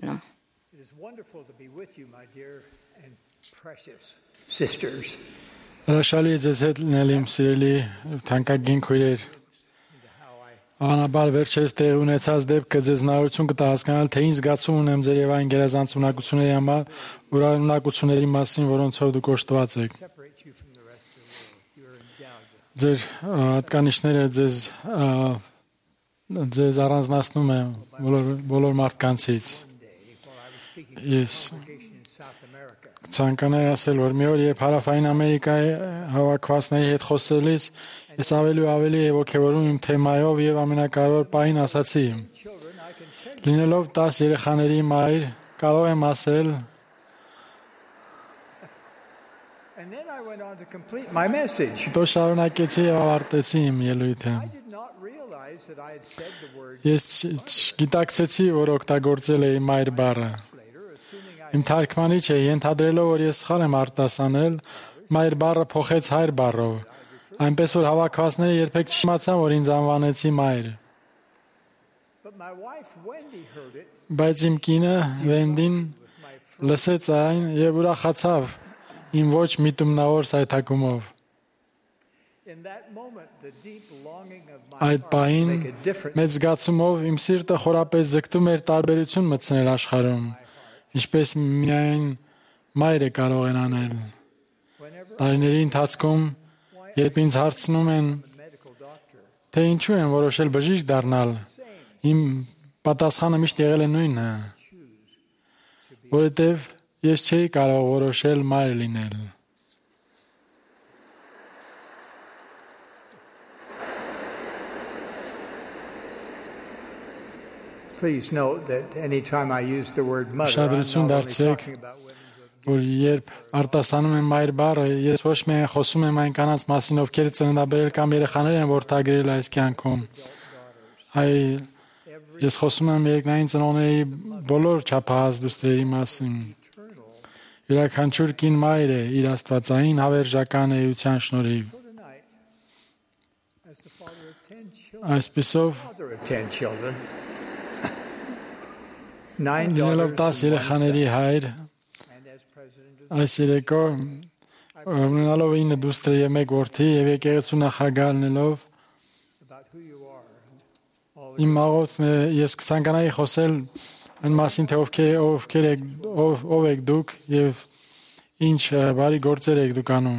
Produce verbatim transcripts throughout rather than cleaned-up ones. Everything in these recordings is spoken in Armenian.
դնում։ It is wonderful to be with you, my dear and precious sisters. Հրաշալի է ձեզ հետ լինել իմ սիրելի թանկագին քույրեր։ Անաբար վերջերս տեղի ունեցած դեպքը ձեզ հնարավորություն կտա հասկանալ, թե ինչ զգացում ունեմ ձեր եւ այն գերազանց ունակությունների համար, ունակությունների մասին, որոնցով դուք օժտված եք։ Ձեր հատկանիշները ձեզ ձեզ առանձնացնում են բոլոր բոլոր մարդկանցից։ Ես ցանկանայի ասել, որ մի օր երբ Հարավային Ամերիկայի հավաքվածների հետ խոսելիս ես ավելի ու ավելի ոգևորում իմ թեմայով եւ ամենակարևոր պահին ասացի. Լինելով տասը երեխաների մայր, կարող եմ ասել Դո շարունակեցի եւ ավարտեցի իմ ելույթը։ Ես գիտակցեցի, որ օգտագործել էի մայր բառը։ Իմ թարգմանիչը ենթադրելով, որ ես սխալ եմ արտասանել, մայր բառը փոխեց հայր բառով, այնպես որ հավաքվածները երբեք չիմացան, որ ինձ անվանեցի մայր։ Բայց իմ կինը Վենդին լսեց այն եւ ուրախացավ իմ ոչ միտումնավոր սայթակումով։ Այդ պահին մեծ զգացումով իմ սիրտը խորապես ձգտում էր տարբերություն մտցնել աշխարհում, ինչպես միայն մայրը կարող են անել։ Տարիների ընթացքում, երբ ինձ հարցնում են, թե ինչու եմ որոշել բժիշկ դառնալ, իմ պատասխանը միշտ եղել է նույնը, որովհետև ես չէի կարող որոշել մայր լինել։ Please note that anytime I use the word mother, I'm Շադրություն not only դարձրեք, talking about women who որ երբ արտասանում եմ մայր բառը, ես ոչ միայն խոսում եմ այն կանանց մասին, ովքեր ծննդաբերել կամ երեխաներ են որդագրել այս կյանքում, այլ ես խոսում եմ երկնային ծնողների բոլոր չափահաս դուստրերի մասին։ Յուրաքանչյուր կին մայր է իր աստվածային հավերժական էության շնորհիվ։ Այսպիսով Լինելով տասը երեխաների հայր, այս երեկո ունենալով ինը դուստր եւ մեկ որդի եւ եկեղեցու նախագահ լինելով, իմ աղոթն է, ես կցանկանայի խոսել այն մասին, թե ովքեր ովքեր եք ով ով եք դուք եւ ինչ բարի գործեր եք դուք անում։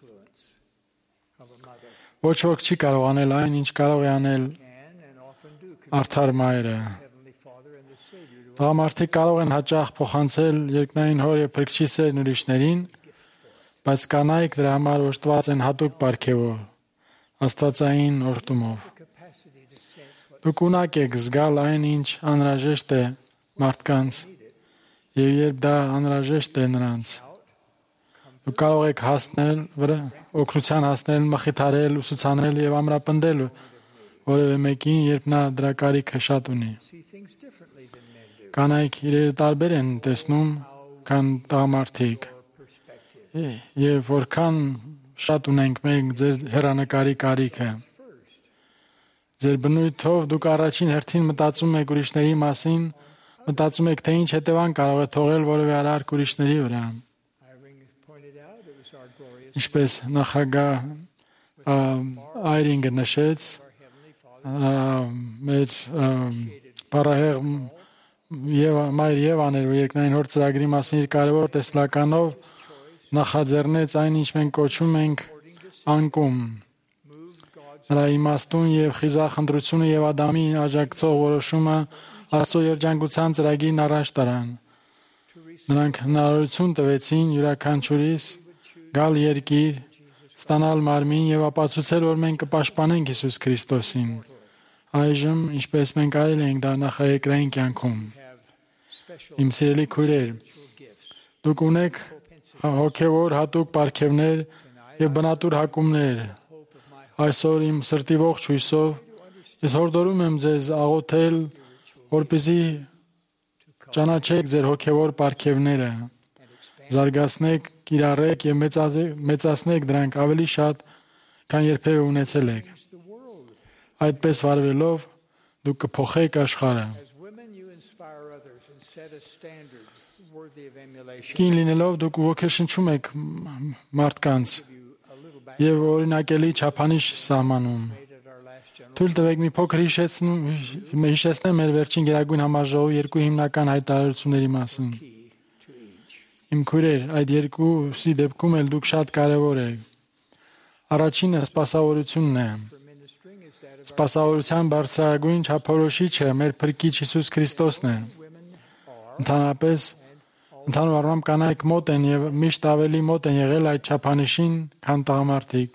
Ոչ ոք չի կարող անել այն, ինչ կարող է անել արդար մայրը։ Տղամարդիկ կարող են հաճախ փոխանցել երկնային հոր եւ փրկչի սերն ուրիշներին, բայց կանայք դրա համար օժտված են հատուկ պարգևով, աստվածային օրհնումով։ Դուք ունակ եք զգալ այն, ինչ անհրաժեշտ է մարդկանց, եւ երբ դա անհրաժեշտ է նրանց, դուք կարող եք հասնել, օգնության հասնել, մխիթարել, ուսուցանել եւ ամրապնդել որևէ մեկին, երբ նա դրա կարիքը շատ ունի։ Կանայք իրերը տարբեր են տեսնում, քան տղամարդիկ։ Եվ որքան շատ ունենք մենք ձեր հեռանկարի կարիքը։ Ձեր բնույթով դուք առաջին հերթին մտածում եք ուրիշների մասին, մտածում եք, թե ինչ հետևանք կարող է թողել որևէ արարք ուրիշների վրա։ Ինչպես նախագահ Այրինգը նշեց, մեր բարահեղ Եվ մայր Եվաներ ու երկնային հոր ծրագրի մասին իր կարևոր տեսլականով նախաձեռնեց այն, ինչ մենք կոչում ենք անկում։ Նրա իմաստուն եւ խիզախ ընտրությունը եւ Ադամի աջակցող որոշումը Աստծո երջանկության ծրագիրն առաջ տարան։ Նրանք հնարավորություն տվեցին յուրաքանչյուրիս գալ երկիր, ստանալ մարմին եւ ապացուցել, որ մենք կպաշտպանենք Հիսուս Քրիստոսին։ Այժմ, ինչպես մենք արել ենք դա նախաերկրային կյանքում։ Իմ սիրելի քույրեր, դուք ունեք հոգևոր հատուկ պարգևներ եւ բնատուր հակումներ։ Այսօր իմ սրտի ողջ հույսով ես հորդորում եմ ձեզ աղոթել, որպեսզի ճանաչեք ձեր հոգևոր պարգևները, զարգացնեք, կիրառեք եւ մեծացնեք դրանք ավելի շատ, քան երբևէ ունեցել եք։ Այդպես վարվելով դուք կփոխեք աշխարհը։ set a standard worthy of emulation. Կին լինելով դուք ոգեշնչում եք մարդկանց եւ օրինակելի չափանիշ սահմանում։ Թույլ տվեք մի փոքր հիշեցնեմ հիշեցնեմ մեր վերջին գերագույն համաժողովի երկու հիմնական հայտարարությունների մասին։ Իմ քույրեր, այդ երկուսի դեպքում էլ դուք շատ կարևոր եք։ Առաջինը սպասավորությունն է։ Սպասավորության բարձրագույն չափորոշիչը մեր Փրկիչ Հիսուս Քրիստոսն է։ Ընդհանրապես, ընդհանուր առմամբ կանայք մոտ են եւ միշտ ավելի մոտ են եղել այդ չափանիշին, քան տղամարդիկ։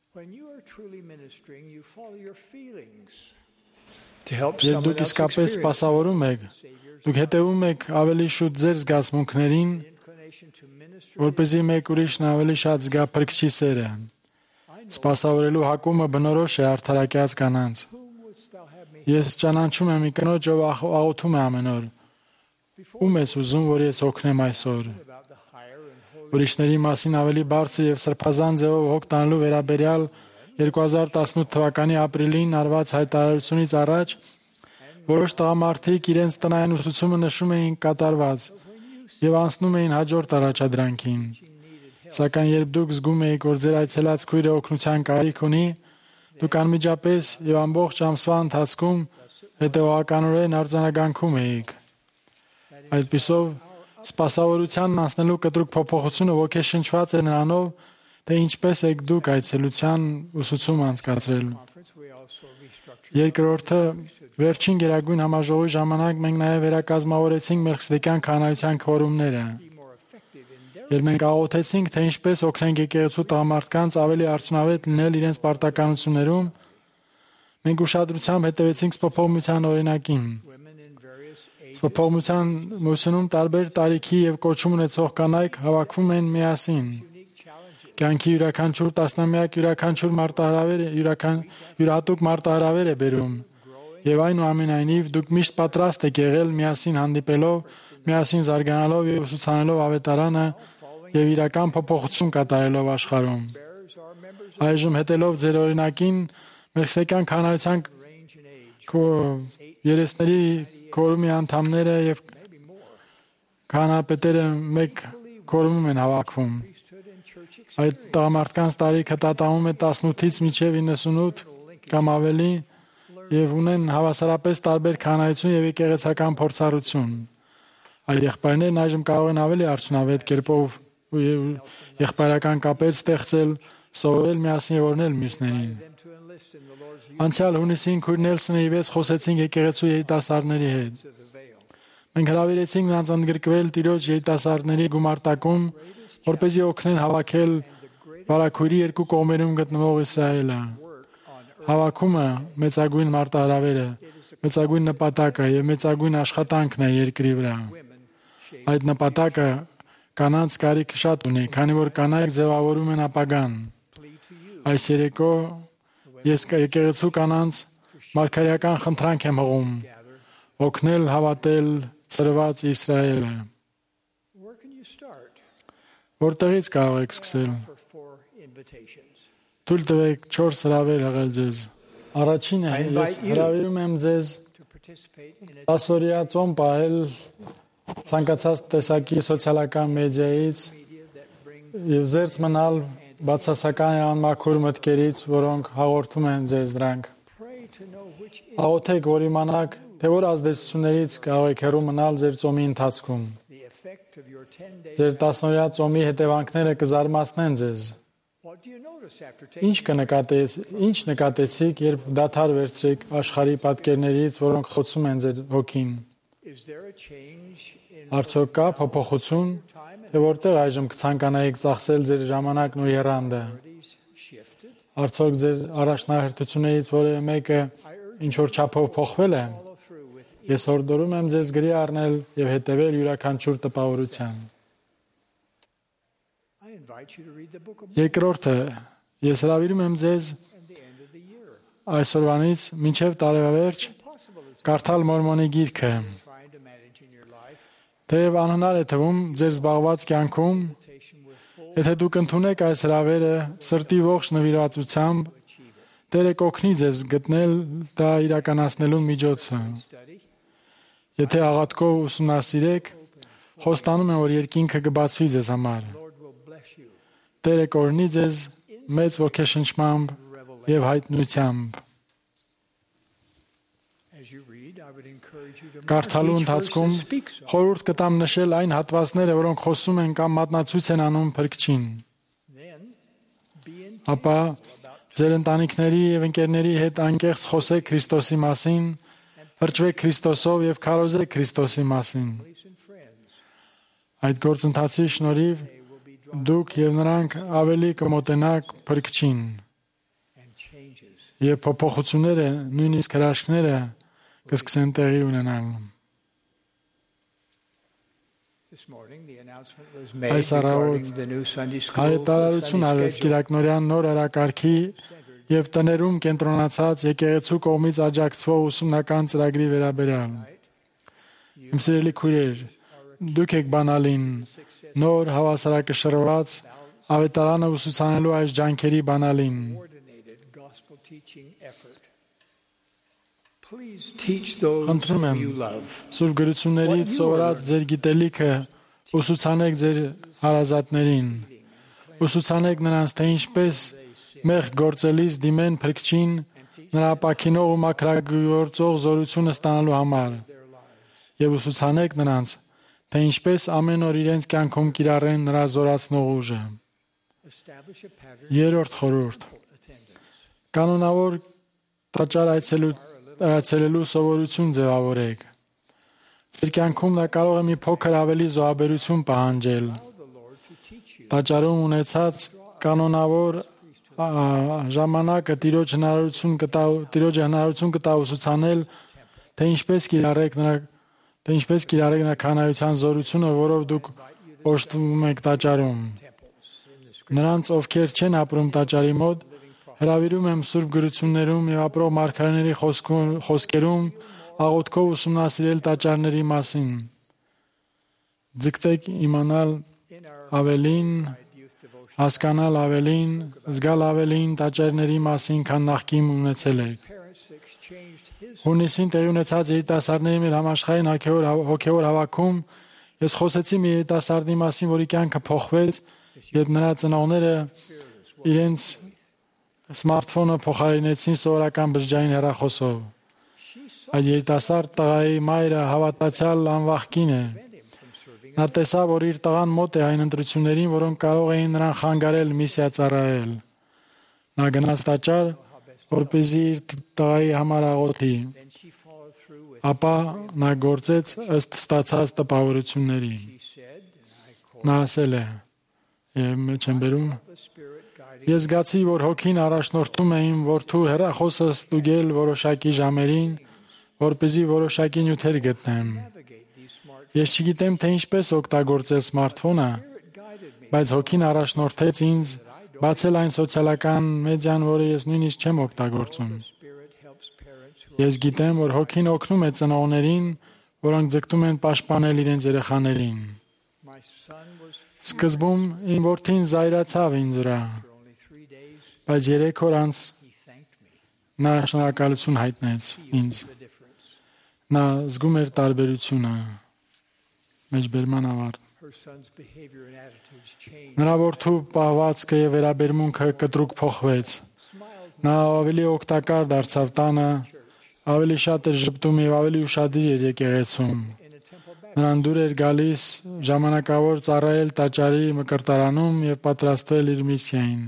Երբ դուք իսկապես սպասավորում եք, դուք հետևում եք ավելի շուտ ձեր զգացմունքներին, որպեսզի մեկ ուրիշն ավելի շատ զգա Փրկչի սերը։ Սպասավորելու հակումը բնորոշ է արդարակյաց կանանց։ Ես ճանաչում եմ մի կնոջ, ով աղոթում է ամեն օր։ Ում ես ուզում, որ ես օգնեմ այսօր։ Ուրիշների մասին ավելի բարձր եւ սրբազան ձևով հոգ տանելու վերաբերյալ երկու հազար տասնութ թվականի ապրիլին արված հայտարարությունից առաջ որոշ տղամարդիկ իրենց տնային ուսուցումը նշում էին կատարված եւ անցնում էին հաջորդ առաջադրանքին։ Սակայն երբ դուք զգում եք, որ ձեր այցելած քույրը օգնության կարիք ունի, դուք անմիջապես եւ ամբողջ ամսվա ընթացքում հետեւականորեն արձանագանքում եք։ Այդպիսով սպասավորությանն անցնելու կտրուկ փոփոխությունը ոգեշնչված է նրանով, թե ինչպես եք դուք այցելության ուսուցում անցկացրել։ Երկրորդը, վերջին գերագույն համաժողովի ժամանակ մենք նաև վերակազմավորեցինք Մելքսեդեկյան քահանայության քվորումները։ Երբ մենք աղոթեցինք, թե ինչպես օգնենք եկեղեցու տղամարդկանց ավելի արդյունավետ լինել իրենց պարտականություններում, մենք ուշադրությամբ հետևեցինք սփոփողության օրինակին։ Սփոփողության մուսունում տարբեր տարիքի եւ կոչում ունեցող կանայք հավաքվում են միասին։ Կյանքի յուրաքանչյուր տասնամյակ յուրաքանչյուր մարտահրավեր յուրական յուրահատուկ մարտահրավեր է բերում։ Եվ այնուամենայնիվ դուք միշտ պատրաստ եք եղել միասին հանդիպելով, միասին զարգանալով եւ ուսուցանելով ավետարանը եւ իրական փոփոխություն կատարելով աշխարհում։ Այժմ հետելով ձեր օրինակին, Մելքսեդեկյան քահանայության երեսների քորումի անդամները եւ քահանապետերը մեկ քորումում են հավաքվում։ Այդ տղամարդկանց տարիքը տատանվում է տասնութից մինչև իննսունութ կամ ավելի եւ ունեն հավասարապես տարբեր քահանայություն եւ եկեղեցական փորձառություն։ Այդ եղբայրներն այժմ կարող են ավելի արդյունավետ կերպով եւ եղբայրական կապեր ստեղծել, սովորել միասին եւ օրհնել մյուսներին։ Անցյալ հունիսին քույր Նելսոնը եւ ես խոսեցինք եկեղեցու երիտասարդների հետ։ Մենք հրավիրեցինք նրանց ընդգրկվել Տիրոջ երիտասարդների գումարտակում, որպեսզի օգնեն հավաքել վարակույրի երկու կողմերում գտնվող Իսրայելը։ Հավաքումը մեծագույն մարտահրավերը, մեծագույն նպատակը եւ մեծագույն աշխատանքն է երկրի վրա։ Այդ նպատակը կանանց կարիքը շատ ունի, քանի որ կանայք ձևավորում են ապագան։ Այս երեկո ես եկեղեցու կանանց մարգարեական խնդրանք եմ հղում օգնել հավատել ծրված Իսրայելը։ Որտեղից կարող եք սկսել։ Թույլ տվեք չորս հրավեր հղել ձեզ։ Առաջինը ես հրավիրում եմ ձեզ տասօրյա ծոմ պահել ցանկացած տեսակի սոցիալական մեդիայից եւ զերծ մնալ բացասական անմաքուր մտքերից, որոնք հաղորդում են ձեզ դրանք։ Աղոթեք, որ իմանաք, թե որ ազդեցություններից կարող եք հեռու մնալ ձեր ծոմի ընթացքում։ Ձեր տասնօրյա ծոմի հետևանքները կզարմացնեն ձեզ։ Ինչ կնկատես, ինչ նկատեցիք, երբ դադար վերցրեք աշխարհի պատկերներից, որոնք խոցում են ձեր հոգին։ Արդյոք կա փոփոխություն, թե որտեղ այժմ կցանկանայիք ծախսել ձեր ժամանակն ու եռանդը։ Արդյոք ձեր առաջնահերթություններից որևէ մեկը ինչ որ չափով փոխվել է։ Ես հորդորում եմ ձեզ գրի առնել եւ հետեւել յուրաքանչյուր տպավորության։ Երկրորդը, ես հրավիրում եմ ձեզ այսօրվանից մինչև տարեվերջ կարդալ Մորմոնի գիրքը։ Թեև անհնար է թվում ձեր զբաղված կյանքում, եթե դուք ընդունեք այս հրավերը սրտի ողջ նվիրվածությամբ, Տերը կօգնի ձեզ գտնել դա իրականացնելու միջոցը։ Եթե աղատքով ուսումնասիրեք, խոստանում եմ, որ երկինքը կբացվի ձեզ համար։ Տերը կօրհնի ձեզ մեծ ոգեշնչմամբ եւ հայտնությամբ։ Կարդալու ընթացքում խորհուրդ կտամ նշել այն հատվածները, որոնք խոսում են կամ մատնացույց են անում փրկչին։ Ապա ձեր ընտանիքների եւ ընկերների հետ անկեղծ խոսեք Քրիստոսի մասին, հրճվեք Քրիստոսով եւ քարոզեք Քրիստոսի մասին։ Այդ գործընթացի շնորհիվ դուք եւ նրանք ավելի կմոտենաք փրկչին։ Եվ փոփոխությունները, նույնիսկ հրաշքները կսկսեն տեղի ունենալ։ Այս առավոտ հայտարարություն արվեց Կիրակնորյան նոր օրակարգի եւ տներում կենտրոնացած եկեղեցու կողմից աջակցվող ուսումնական ծրագրի վերաբերյալ։ Իմ սիրելի քույրեր, դուք եք բանալին նոր հավասարակշռված ավետարանը ուսուցանելու այս ջանքերի բանալին։ Խնդրում եմ, Սուրբ գրություններից սովորած ձեր գիտելիքը ուսուցանեք ձեր հարազատներին։ Ուսուցանեք նրանց, թե ինչպես մեղք գործելիս դիմեն փրկչին նրա ապաքինող ու մաքրագործող զորությունը ստանալու համար։ Եվ ուսուցանեք նրանց, թե ինչպես ամեն օր իրենց կյանքում կիրառեն նրա զորացնող ուժը։ Երրորդ խորհուրդ. կանոնավոր տաճար այցելելու սովորություն ձևավորեք։ Ձեր կյանքում դա կարող է մի փոքր ավելի զոհաբերություն պահանջել։ Տաճարում ունեցած կանոնավոր ժամանակը Տիրոջ հնարավորություն կտա Տիրոջը հնարավորություն կտա ուսուցանել, թե ինչպես կիրառեք նրա թե ինչպես կիրառեք նրա քանայության զորությունը, որով դուք օժտվում եք տաճարում։ Նրանց, ովքեր չեն ապրում տաճարի մոտ, հրավիրում եմ Սուրբ գրություններում եւ ապրող մարգարեների խոսքերում աղոթքով ուսումնասիրել տաճարների մասին։ Ձգտեք իմանալ ավելին, հասկանալ ավելին, զգալ ավելին տաճարների մասին, քան նախկին ունեցել եք։ Հունիսին տեղի ունեցած երիտասարդների մեր համաշխարհային հոգևոր հավաքում ես խոսեցի մի երիտասարդի մասին, որի կյանքը փոխվեց, երբ նրա ծնողները իրենց սմարթֆոնը փոխարինեցին սովորական բջջային հեռախոսով։ Այդ երիտասարդ տղայի մայրը հավատացյալ անվախկին է։ Նա տեսավ, որ իր տղան մոտ է այն ընտրություններին, որոնք կարող էին նրան խանգարել միսիա ծառայել։ Նա գնաց տաճար, որպեսզի իր տղայի համար աղոթի։ Ապա նա գործեց ըստ ստացած տպավորությունների։ Նա ասել է, եւ մեջ եմ բերում. Ես զգացի, որ հոգին առաջնորդում է իմ որդու հեռախոսը ստուգել որոշակի ժամերին, որպեսզի որոշակի նյութեր գտնեմ։ Ես չգիտեմ, թե ինչպես օգտագործել սմարթֆոնը, բայց հոգին առաջնորդեց ինձ բացել այն սոցիալական մեդիան, որը ես նույնիսկ չեմ օգտագործում։ Ես գիտեմ, որ հոգին օգնում է ծնողներին, որոնք ձգտում են պաշտպանել իրենց երեխաներին։ Սկզբում իմ որդին զայրացավ ինձ վրա, բայց երեք օր անց նա շնորհակալություն հայտնեց ինձ։ Նա զգում էր տարբերությունը։ Մեջբերման ավարտ։ Նրա որդու պահվածքը եւ վերաբերմունքը կտրուկ փոխվեց։ Նա ավելի օգտակար դարձավ տանը, ավելի շատ էր ժպտում եւ ավելի ուշադիր էր եկեղեցում։ Նրան դուր էր գալիս ժամանակավոր ծառայել տաճարի մկրտարանում եւ պատրաստվել իր միսիային։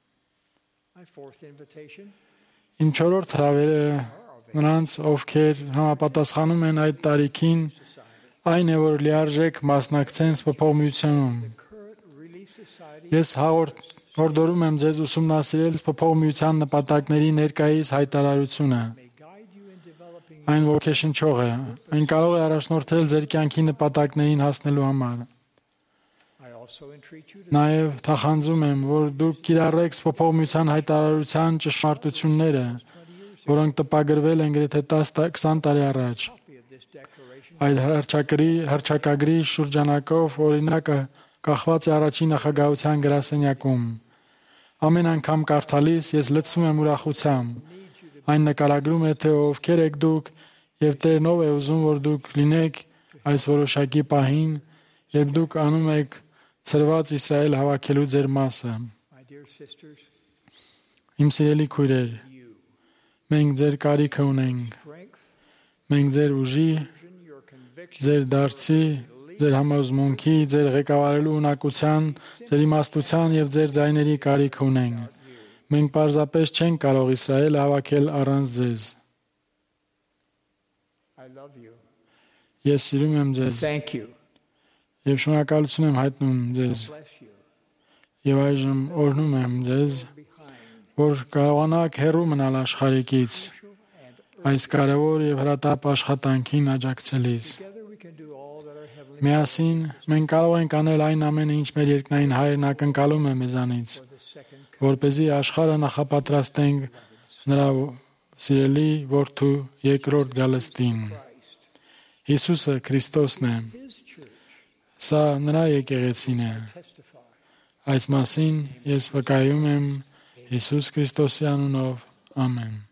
Իմ չորրորդ հրավերը նրանց, ովքեր համապատասխանում են այդ տարիքին, այն է, որ լիարժեք մասնակցեն սփոփողմիությունում։ Ես հորդորում եմ ձեզ ուսումնասիրել սփոփողմիության նպատակների ներկայիս հայտարարությունը։ Այն ոգեշնչող է։ Այն կարող է առաջնորդել ձեր կյանքի նպատակներին հասնելու համար։ Նաև թախանձում եմ, որ դուք կիրառեք սփոփողմիության հայտարարության ճշմարտությունները, որոնք տպագրվել են գրեթե տասը-քսան տարի առաջ։ Այդ հռչակագրի շրջանակով օրինակը կախված է առաջին նախագահության գրասենյակում։ Ամեն անգամ կարդալիս ես լցվում եմ ուրախությամբ։ Այն նկարագրում է, թե ովքեր եք դուք Եվ Տերն ով է ուզում, որ դուք լինեք այս որոշակի պահին, երբ դուք անում եք ցրված Իսրայել հավաքելու ձեր մասը։ My dear sisters, Իմ սիրելի քույրեր, you, մենք ձեր կարիքը ունենք։ strength, Մենք ձեր ուժի, vision, your conviction, ձեր դարձի, ձեր համոզմունքի, ձեր ղեկավարելու ունակության, ձեր իմաստության եւ ձեր ձայների կարիք ունենք։ Մենք պարզապես չենք կարող Իսրայել հավաքել առանց ձեզ։ I love you. Ես սիրում եմ ձեզ Thank you. եւ շնորհակալություն եմ հայտնում ձեզ Bless you. եւ այժմ օրհնում եմ ձեզ, Behind որ կարողանաք հեռու մնալ աշխարհիկից and այս կարևոր եւ հրատապ աշխատանքին աջակցելիս։ together we can do all that our heavenly Միասին մենք կարող ենք անել այն ամենը, ինչ մեր երկնային Հայրն ակնկալում է մեզանից, for the second որպեսզի աշխարհը նախապատրաստենք նրա սիրելի որդու երկրորդ գալստին։ Christ, Հիսուսը Քրիստոսն է։ His church, Սա նրա եկեղեցին է։ testify. Այս մասին ես վկայում եմ Հիսուս Քրիստոսի անունով։ Ամեն։